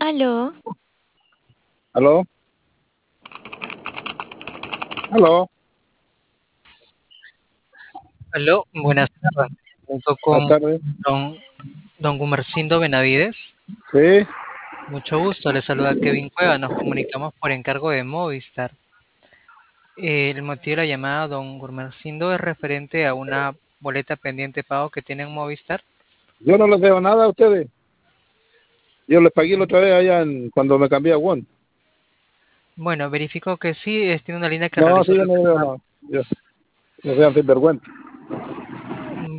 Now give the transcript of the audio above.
Aló, ¿Aló? ¿Aló? aló, buenas tardes. Junto Buenas con tardes. don, don Gumercindo Benavides. Sí, Mucho gusto, le saluda Kevin Cueva. Nos comunicamos por encargo de Movistar. El motivo de la llamada, don Gumercindo, es referente a una boleta pendiente de pago que tienen Movistar. yo no les debo nada a ustedes. Yo les pagué la otra vez allá cuando me cambié a One. Bueno, verifico que sí, tiene una línea que No, realizó sí, yo la no debo persona. nada. Yo, no sean sinvergüenza.